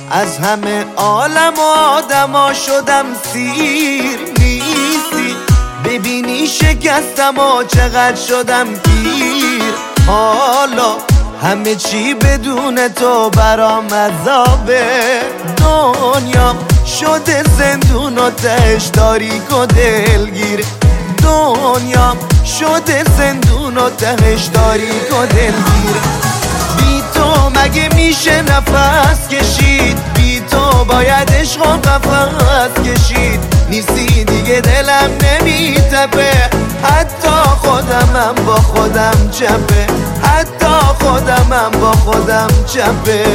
از همه عالم آدما شدم سیر نیستی. ببینی شکستم و چقدر شدم گیر. حالا همه چی بدون تو برام عذابه. دنیا شده زندون و تهش تاریک و دلگیر. دنیا شده زندون و تهش تاریک و دلگیر. بی تو مگه میشه نفس کشید؟ بی تو باید عشق و قفس کشید. نیستی دیگه دلم نمیتپه، حتی خودمم با خودم چپه، حتی خودمم با خودم چپه.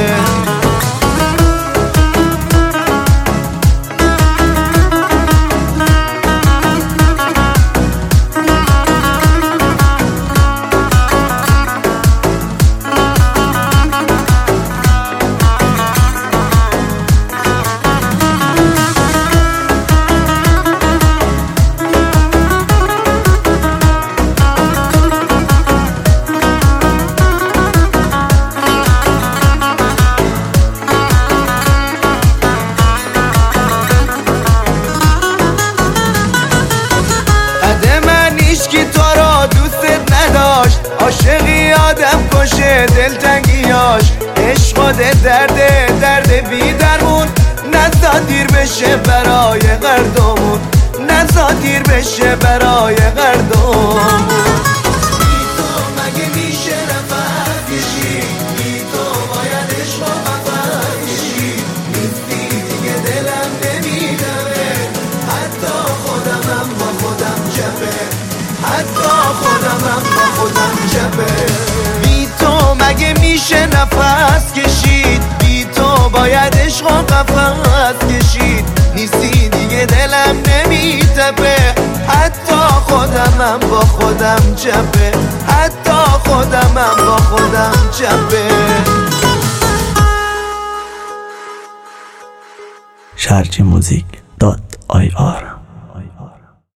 عاشقی آدم کشه دلتنگیاش، عشق خود درد بی درمون. نزاد دیر بشه برای قردمون، نزاد دیر بشه برای قردمون. بی تو مگه میشه نفس کشید؟ بی تو باید عشق و قفس کشید. نیستی دیگه دلم نمیدمه، حتی خودمم با خودم چپه، حتی خودمم با خودم چپه. بی تو مگه میشه نفس کشید؟ بی تو باید عشق و قفس کشید. نیستی دیگه دلم نمیتپه، حتی خودمم با خودم چپه، حتی خودمم با خودم چپه. sharjmusic.ir